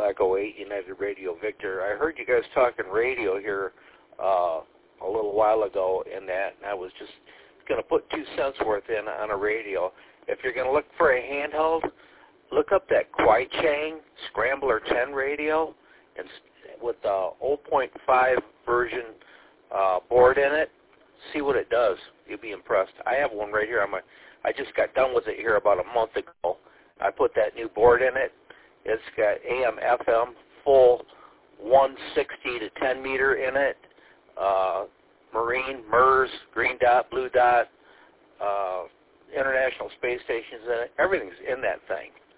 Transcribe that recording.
Echo 8, United Radio Victor. I heard you guys talking radio here a little while ago in that, and I was just going to put 2 cents worth in on a radio. If you're going to look for a handheld, look up that Kwai-Chang Scrambler 10 radio and with the 0.5 version board in it. See what it does. You'll be impressed. I have one right here. I just got done with it here about a month ago. I put that new board in it. It's got AM, FM, full 160 to 10 meter in it. Marine, MERS, green dot, blue dot, international space stations in it. Everything's in that thing.